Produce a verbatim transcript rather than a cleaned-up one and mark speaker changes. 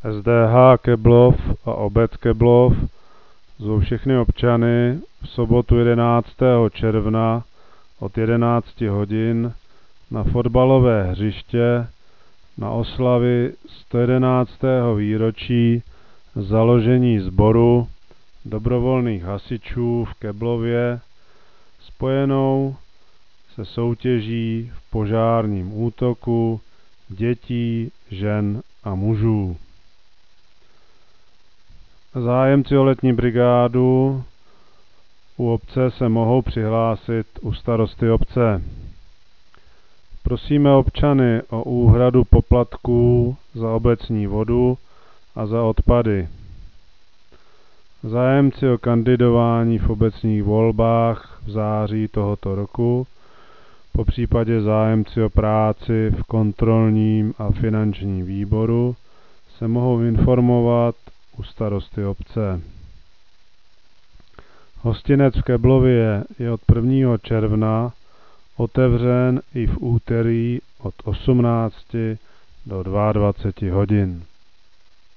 Speaker 1: S D H Keblov a obec Keblov zvou všechny občany v sobotu jedenáctého června od jedenácti hodin na fotbalové hřiště na oslavy sto jedenáctého výročí založení sboru dobrovolných hasičů v Keblově, spojenou se soutěží v požárním útoku dětí, žen a mužů. Zájemci o letní brigádu u obce se mohou přihlásit u starosty obce. Prosíme občany o úhradu poplatků za obecní vodu a za odpady. Zájemci o kandidování v obecních volbách v září tohoto roku, popřípadě zájemci o práci v kontrolním a finančním výboru, se mohou informovat u starosty obce. Hostinec v Keblově je od prvního června otevřen i v úterý od osmnácti do dvaceti dvou hodin.